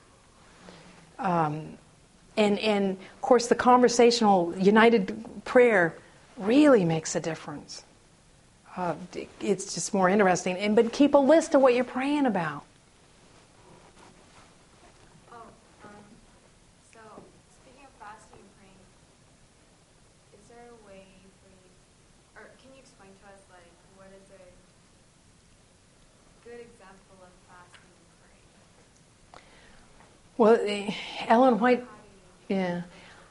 Um, and, and, of course, the conversational united prayer really makes a difference. Uh, it's just more interesting. And but keep a list of what you're praying about. Oh, um, so speaking of fasting and praying, is there a way for you, or can you explain to us, like, what is a good example of fasting and praying? Well, eh, Ellen White, yeah.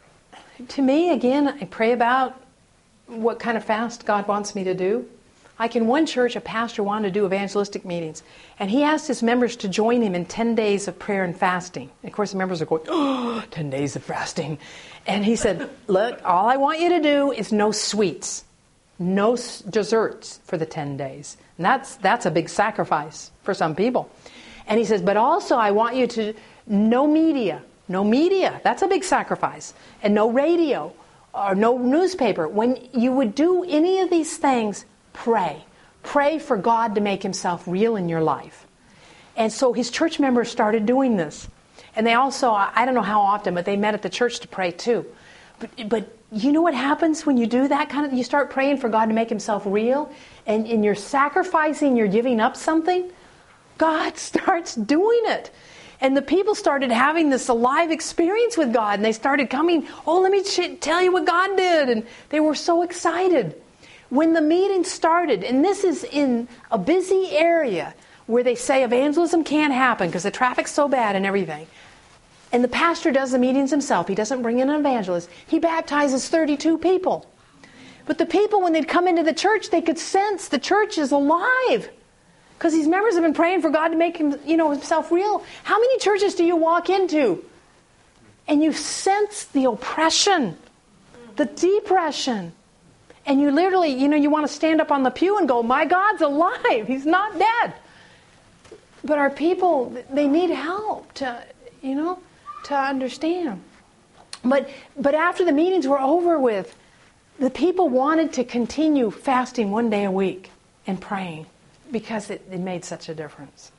To me, again, I pray about what kind of fast God wants me to do. Like in one church, a pastor wanted to do evangelistic meetings, and he asked his members to join him in ten days of prayer and fasting. And of course, the members are going, oh, ten days of fasting. And he said, look, all I want you to do is no sweets, no s- desserts for the ten days. And that's, that's a big sacrifice for some people. And he says, but also I want you to, no media, no media, that's a big sacrifice. And no radio, or no newspaper. When you would do any of these things, pray. Pray for God to make himself real in your life. And so his church members started doing this. And they also, I don't know how often, but they met at the church to pray too. But, but you know what happens when you do that kind of, you start praying for God to make himself real, and, and you're sacrificing, you're giving up something, God starts doing it. And the people started having this alive experience with God, and they started coming, oh, let me ch- tell you what God did. And they were so excited. When the meeting started, and this is in a busy area where they say evangelism can't happen because the traffic's so bad and everything. And the pastor does the meetings himself. He doesn't bring in an evangelist. He baptizes thirty-two people. But the people, when they'd come into the church, they could sense the church is alive. Because these members have been praying for God to make him, you know, himself real. How many churches do you walk into? And you sense the oppression, the depression. And you literally, you know, you want to stand up on the pew and go, my God's alive. He's not dead. But our people, they need help to, you know, to understand. But but after the meetings were over with, the people wanted to continue fasting one day a week and praying because it, it made such a difference.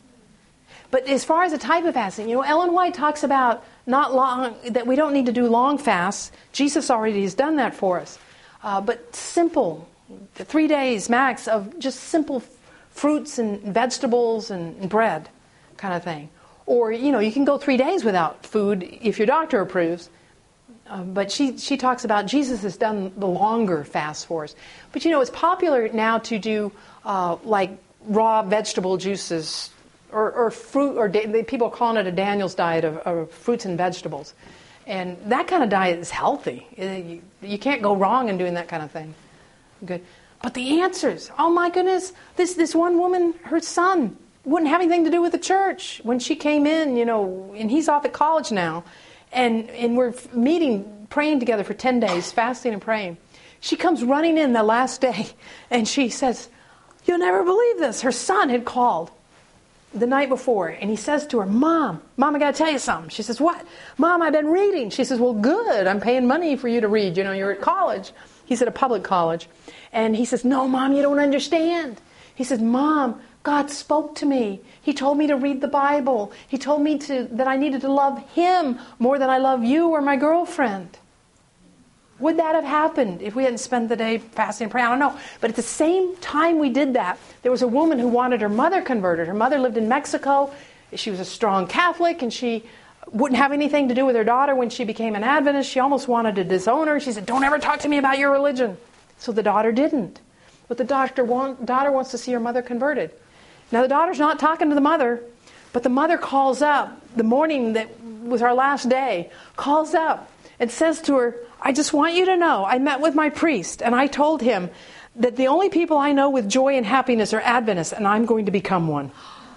But as far as the type of fasting, you know, Ellen White talks about not long, that we don't need to do long fasts. Jesus already has done that for us. Uh, but simple, three days max of just simple f- fruits and vegetables and, and bread kind of thing. Or, you know, you can go three days without food if your doctor approves. Uh, but she, she talks about Jesus has done the longer fast for us. But, you know, it's popular now to do uh, like raw vegetable juices or, or fruit, or da- people are calling it a Daniel's diet of, of fruits and vegetables. And that kind of diet is healthy. You, you can't go wrong in doing that kind of thing. Good. But the answers, oh my goodness, this, this one woman, her son, wouldn't have anything to do with the church. When she came in, you know, and he's off at college now, and, and we're meeting, praying together for ten days, fasting and praying. She comes running in the last day, and she says, you'll never believe this. Her son had called the night before, and he says to her, Mom, Mom, I got to tell you something. She says, what? Mom, I've been reading. She says, well, good. I'm paying money for you to read. You know, you're at college. He's at a public college. And he says, no, Mom, you don't understand. He says, Mom, God spoke to me. He told me to read the Bible. He told me to that I needed to love Him more than I love you or my girlfriend. Would that have happened if we hadn't spent the day fasting and praying? I don't know. But at the same time we did that, there was a woman who wanted her mother converted. Her mother lived in Mexico. She was a strong Catholic, and she wouldn't have anything to do with her daughter when she became an Adventist. She almost wanted to disown her. She said, don't ever talk to me about your religion. So the daughter didn't. But the doctor want, daughter wants to see her mother converted. Now the daughter's not talking to the mother, but the mother calls up the morning that was our last day, calls up and says to her, I just want you to know, I met with my priest, and I told him that the only people I know with joy and happiness are Adventists, and I'm going to become one.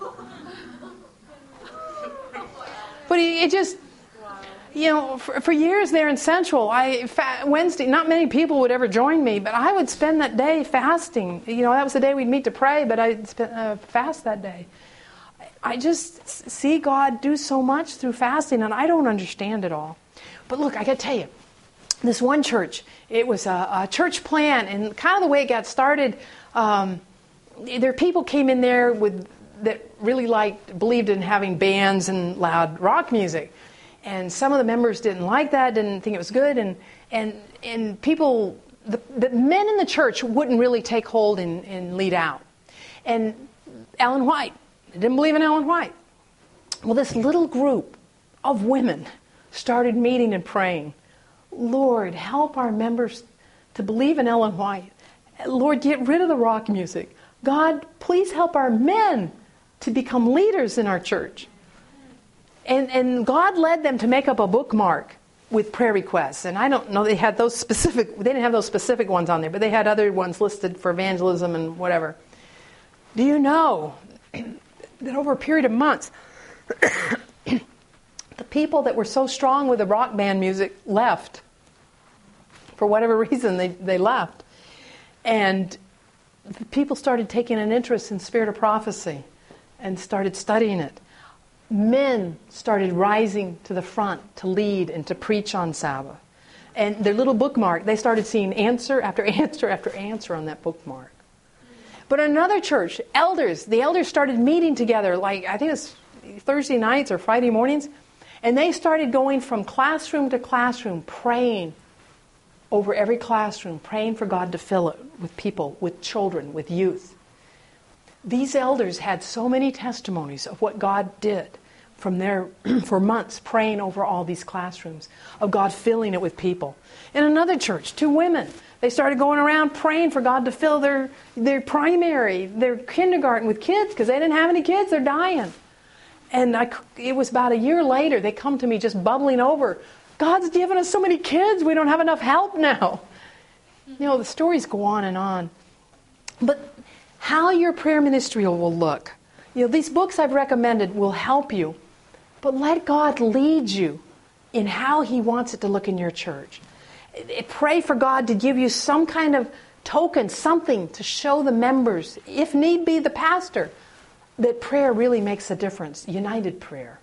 But it just, you know, for, for years there in Central, I fa- Wednesday, not many people would ever join me, but I would spend that day fasting. You know, that was the day we'd meet to pray, but I'd spend, uh, fast that day. I just see God do so much through fasting, and I don't understand it all. But look, I got to tell you, this one church, it was a, a church plan, and kind of the way it got started, um, there people came in there with that really liked, believed in having bands and loud rock music. And some of the members didn't like that, didn't think it was good. And, and, and people, the, the men in the church wouldn't really take hold and, and lead out. And Ellen White, they didn't believe in Ellen White. Well, this little group of women started meeting and praying, Lord, help our members to believe in Ellen White. Lord, get rid of the rock music. God, please help our men to become leaders in our church. And, and God led them to make up a bookmark with prayer requests. And I don't know, they had those specific, they didn't have those specific ones on there, but they had other ones listed for evangelism and whatever. Do you know that over a period of months, the people that were so strong with the rock band music left? For whatever reason, they, they left. And the people started taking an interest in spirit of prophecy and started studying it. Men started rising to the front to lead and to preach on Sabbath. And their little bookmark, they started seeing answer after answer after answer on that bookmark. But in another church, elders, the elders started meeting together, like I think it was Thursday nights or Friday mornings, and they started going from classroom to classroom, praying over every classroom, praying for God to fill it with people, with children, with youth. These elders had so many testimonies of what God did from there for months, praying over all these classrooms, of God filling it with people. In another church, two women, they started going around praying for God to fill their, their primary, their kindergarten with kids, because they didn't have any kids, they're dying. And I, it was about a year later, they come to me just bubbling over. God's given us so many kids, we don't have enough help now. You know, the stories go on and on. But how your prayer ministry will look. You know, these books I've recommended will help you, but let God lead you in how He wants it to look in your church. Pray for God to give you some kind of token, something to show the members, if need be the pastor, that prayer really makes a difference. United prayer.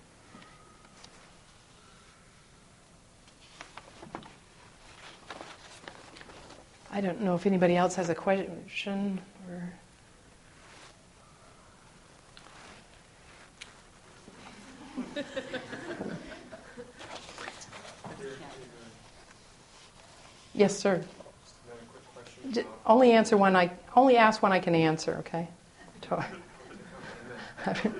I don't know if anybody else has a question or... Yes, sir. Just another quick question. J- only answer when I only ask when I can answer. Okay. I was. I think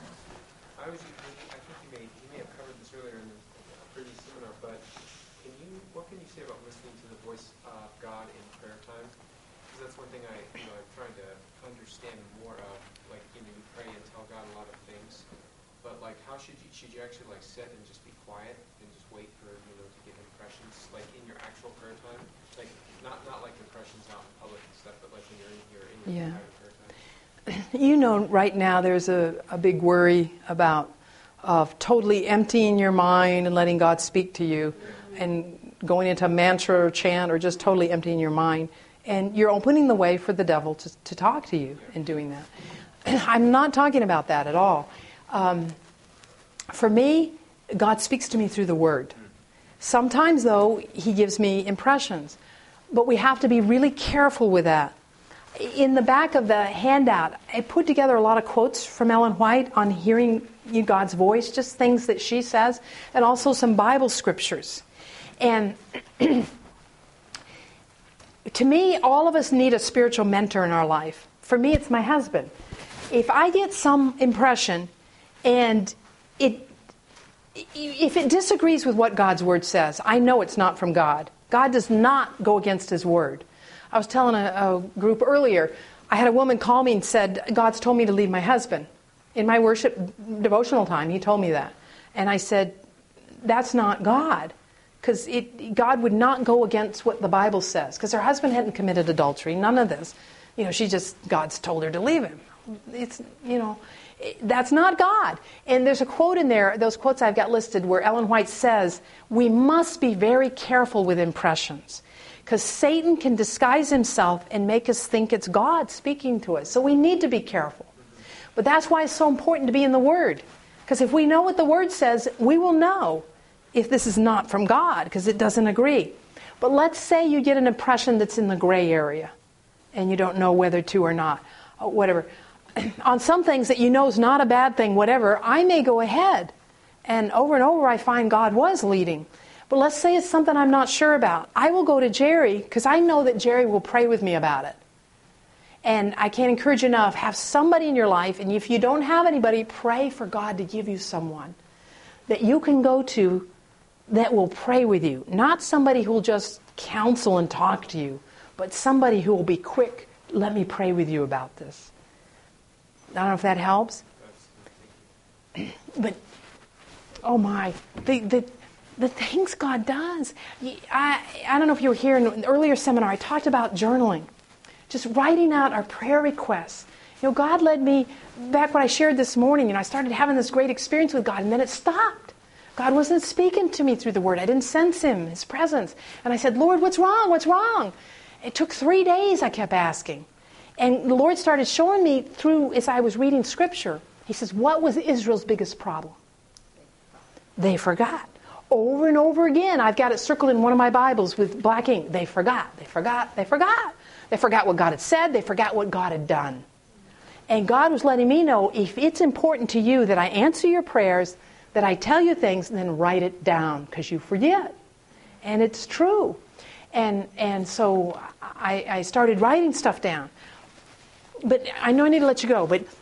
you may you may have covered this earlier in the previous seminar, but can you what can you say about listening to the voice of God in prayer time? Because that's one thing I you know I'm trying to understand more of. Like you know you pray and tell God a lot of things, but like how should you should you actually like sit and just be quiet and just wait for you know to get impressions like in your actual prayer time, like not not like impressions out in public and stuff, but like when you're in your in your Yeah. private prayer time. You know, right now there's a, a big worry about of totally emptying your mind and letting God speak to you, and going into a mantra or chant, or just totally emptying your mind, and you're opening the way for the devil to, to talk to you in doing that. I'm not talking about that at all. Um, for me, God speaks to me through the Word. Sometimes, though, He gives me impressions, but we have to be really careful with that. In the back of the handout, I put together a lot of quotes from Ellen White on hearing God's voice, just things that she says, and also some Bible scriptures. And to me, all of us need a spiritual mentor in our life. For me, it's my husband. If I get some impression and it, if it disagrees with what God's Word says, I know it's not from God. God does not go against His Word. I was telling a, a group earlier, I had a woman call me and said, God's told me to leave my husband. In my worship devotional time, He told me that. And I said, that's not God. Because God would not go against what the Bible says. Because her husband hadn't committed adultery, none of this. You know, she just, God's told her to leave him. It's, you know, that's not God. And there's a quote in there, those quotes I've got listed, where Ellen White says, we must be very careful with impressions. Because Satan can disguise himself and make us think it's God speaking to us. So we need to be careful. But that's why it's so important to be in the Word. Because if we know what the Word says, we will know if this is not from God, because it doesn't agree. But let's say you get an impression that's in the gray area, and you don't know whether to or not, or whatever. on some things that you know is not a bad thing, whatever, I may go ahead. And over and over I find God was leading. But let's say it's something I'm not sure about. I will go to Jerry because I know that Jerry will pray with me about it. And I can't encourage you enough, have somebody in your life, and if you don't have anybody, pray for God to give you someone that you can go to that will pray with you. Not somebody who will just counsel and talk to you, but somebody who will be quick, let me pray with you about this. I don't know if that helps. But, oh my, the, the, the things God does. I, I don't know if you were here in an earlier seminar, I talked about journaling. Just writing out our prayer requests. You know, God led me, back when I shared this morning, and I started having this great experience with God, and then it stopped. God wasn't speaking to me through the Word. I didn't sense Him, His presence. And I said, Lord, what's wrong? What's wrong? It took three days I kept asking. And the Lord started showing me through, as I was reading Scripture, He says, what was Israel's biggest problem? They forgot. Over and over again, I've got it circled in one of my Bibles with black ink. They forgot, they forgot, they forgot. They forgot what God had said. They forgot what God had done. And God was letting me know, if it's important to you that I answer your prayers, that I tell you things, then write it down because you forget. And it's true. And and so I, I started writing stuff down. But I know I need to let you go. But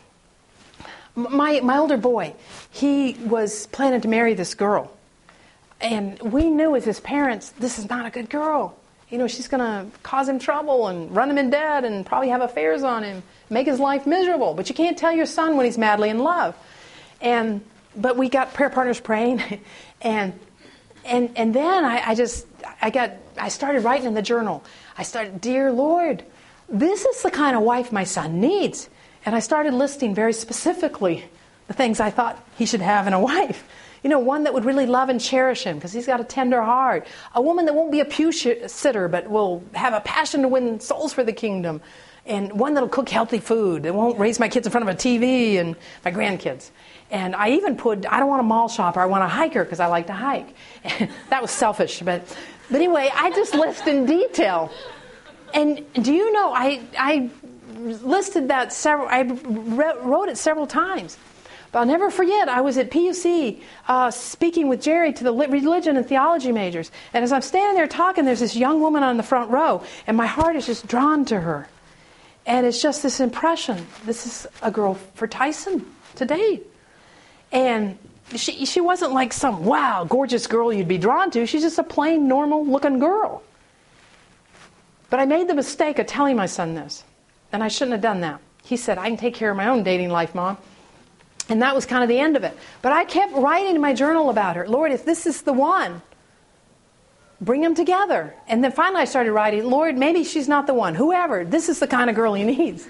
my my older boy, he was planning to marry this girl. And we knew as his parents, this is not a good girl. You know, she's going to cause him trouble and run him in debt and probably have affairs on him, make his life miserable. But you can't tell your son when he's madly in love. And but we got prayer partners praying, and and and then I, I just I got I started writing in the journal. I started, dear Lord, this is the kind of wife my son needs. And I started listing very specifically the things I thought he should have in a wife. You know, one that would really love and cherish him because he's got a tender heart. A woman that won't be a pew sitter but will have a passion to win souls for the kingdom. And one that'll cook healthy food. That won't raise my kids in front of a T V and my grandkids. And I even put, I don't want a mall shopper, I want a hiker because I like to hike. That was selfish. But, but anyway, I just list in detail. And do you know, I, I listed that several, I wrote it several times. But I'll never forget, I was at P U C uh, speaking with Jerry to the religion and theology majors. And as I'm standing there talking, there's this young woman on the front row. And my heart is just drawn to her. And it's just this impression. This is a girl for Tyson to date. And she, she wasn't like some, wow, gorgeous girl you'd be drawn to. She's just a plain, normal-looking girl. But I made the mistake of telling my son this. And I shouldn't have done that. He said, I can take care of my own dating life, Mom. And that was kind of the end of it. But I kept writing in my journal about her. Lord, if this is the one, bring them together. And then finally I started writing, Lord, maybe she's not the one. Whoever, this is the kind of girl he needs.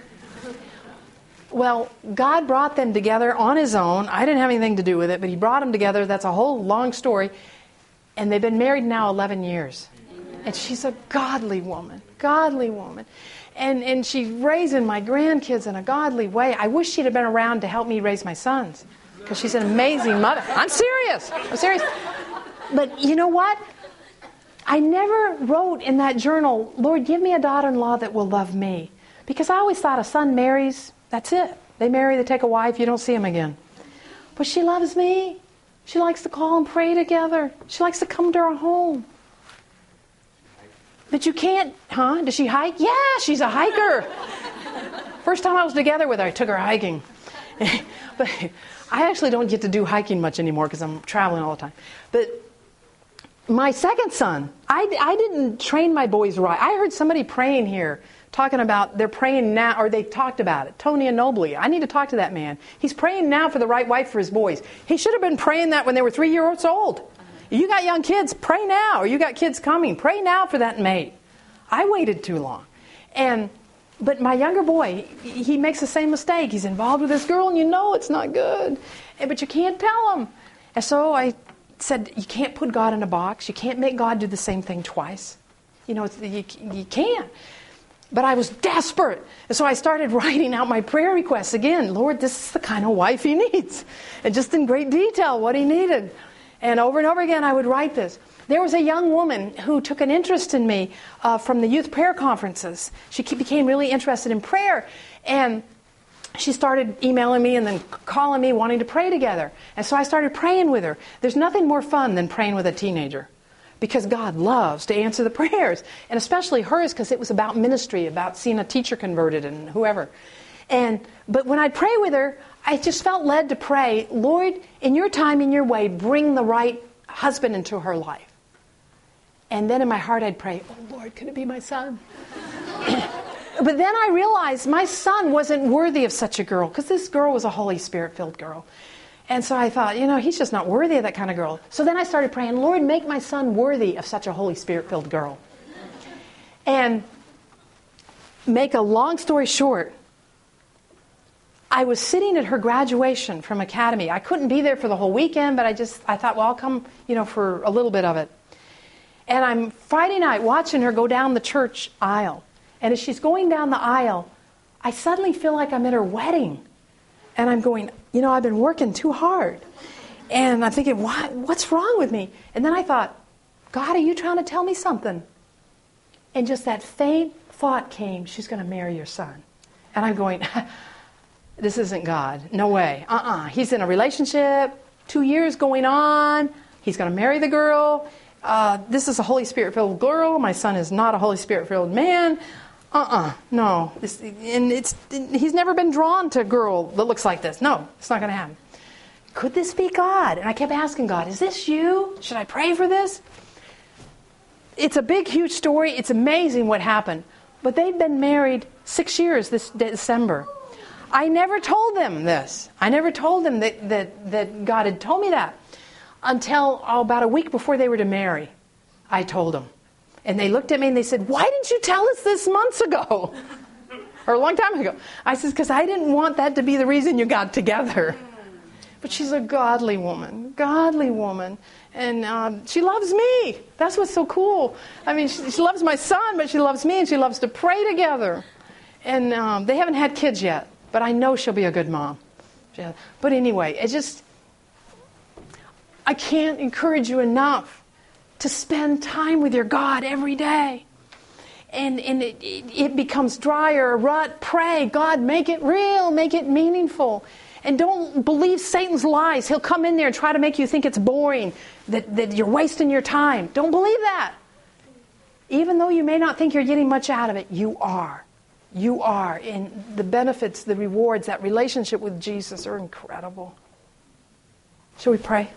Well, God brought them together on His own. I didn't have anything to do with it, but He brought them together. That's a whole long story. And they've been married now eleven years. And she's a godly woman, godly woman. And and she's raising my grandkids in a godly way. I wish she'd have been around to help me raise my sons. Because she's an amazing mother. I'm serious. I'm serious. But you know what? I never wrote in that journal, Lord, give me a daughter-in-law that will love me. Because I always thought a son marries, that's it. They marry, they take a wife, you don't see them again. But she loves me. She likes to call and pray together. She likes to come to our home. But you can't, huh? Does she hike? Yeah, she's a hiker. First time I was together with her, I took her hiking. But I actually don't get to do hiking much anymore because I'm traveling all the time. But my second son, I, I didn't train my boys right. I heard somebody praying here, talking about, they're praying now, or they talked about it. Tony Anobli. I need to talk to that man. He's praying now for the right wife for his boys. He should have been praying that when they were three years old. You got young kids, pray now. Or you got kids coming, pray now for that mate. I waited too long. And but my younger boy, he, he makes the same mistake. He's involved with this girl and you know it's not good. And, but you can't tell him. And so I said, you can't put God in a box. You can't make God do the same thing twice. You know, it's, you, you can't. But I was desperate. And so I started writing out my prayer requests again. Lord, this is the kind of wife he needs. And just in great detail what he needed. And over and over again, I would write this. There was a young woman who took an interest in me uh, from the youth prayer conferences. She became really interested in prayer. And she started emailing me and then calling me, wanting to pray together. And so I started praying with her. There's nothing more fun than praying with a teenager, because God loves to answer the prayers, and especially hers, because it was about ministry, about seeing a teacher converted and whoever. And but when I'd pray with her, I just felt led to pray, Lord, in your time, in your way, bring the right husband into her life. And then in my heart I'd pray, oh Lord, could it be my son? But then I realized my son wasn't worthy of such a girl, because this girl was a Holy Spirit-filled girl. And so I thought, you know, he's just not worthy of that kind of girl. So then I started praying, Lord, make my son worthy of such a Holy Spirit-filled girl. And make a long story short, I was sitting at her graduation from Academy. I couldn't be there for the whole weekend, but I just, I thought, well, I'll come, you know, for a little bit of it. And I'm Friday night watching her go down the church aisle. And as she's going down the aisle, I suddenly feel like I'm at her wedding. And I'm going, you know, I've been working too hard. And I'm thinking, what, what's wrong with me? And then I thought, God, are you trying to tell me something? And just that faint thought came, she's going to marry your son. And I'm going, this isn't God. No way. Uh-uh. He's in a relationship, two years going on. He's going to marry the girl. Uh, this is a Holy Spirit-filled girl. My son is not a Holy Spirit-filled man. Uh-uh. No. This, and it's he's never been drawn to a girl that looks like this. No, it's not going to happen. Could this be God? And I kept asking God, is this you? Should I pray for this? It's a big, huge story. It's amazing what happened. But they've been married six years this December. I never told them this. I never told them that, that, that God had told me that. Until oh, about a week before they were to marry, I told them. And they looked at me and they said, why didn't you tell us this months ago? Or a long time ago. I said, because I didn't want that to be the reason you got together. But she's a godly woman, godly woman. And um, she loves me. That's what's so cool. I mean, she, she loves my son, but she loves me, and she loves to pray together. And um, they haven't had kids yet, but I know she'll be a good mom. But anyway, it just, I can't encourage you enough to spend time with your God every day. And, and it, it, it becomes dry or a rut. Pray, God, make it real, make it meaningful. And don't believe Satan's lies. He'll come in there and try to make you think it's boring, that, that you're wasting your time. Don't believe that. Even though you may not think you're getting much out of it, you are. You are. And the benefits, the rewards, that relationship with Jesus are incredible. Shall we pray?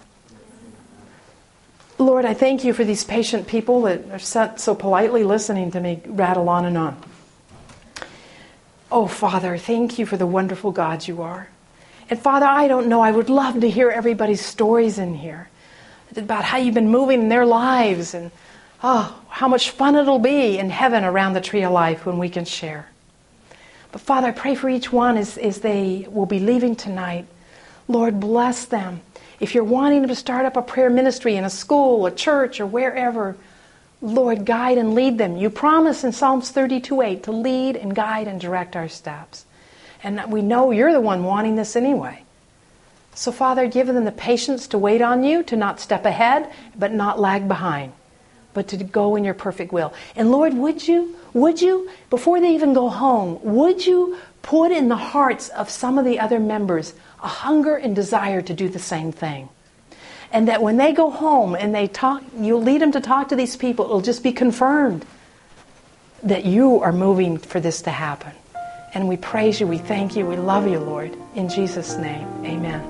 Lord, I thank you for these patient people that are sat so politely listening to me rattle on and on. Oh, Father, thank you for the wonderful God you are. And Father, I don't know, I would love to hear everybody's stories in here about how you've been moving in their lives, and oh, how much fun it'll be in heaven around the tree of life when we can share. But Father, I pray for each one as, as they will be leaving tonight. Lord, bless them. If you're wanting them to start up a prayer ministry in a school, a church, or wherever, Lord, guide and lead them. You promise in Psalms thirty-two eight to lead and guide and direct our steps. And we know you're the one wanting this anyway. So, Father, give them the patience to wait on you, to not step ahead, but not lag behind, but to go in your perfect will. And Lord, would you, would you, before they even go home, would you put in the hearts of some of the other members a hunger and desire to do the same thing? And that when they go home and they talk, you'll lead them to talk to these people, it'll just be confirmed that you are moving for this to happen. And we praise you, we thank you, we love you, Lord. In Jesus' name, amen.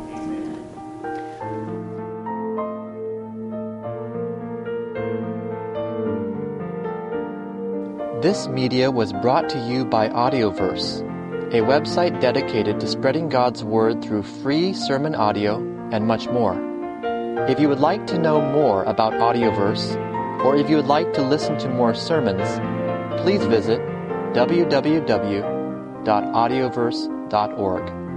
This media was brought to you by Audioverse, a website dedicated to spreading God's Word through free sermon audio and much more. If you would like to know more about Audioverse, or if you would like to listen to more sermons, please visit w w w dot audioverse dot org.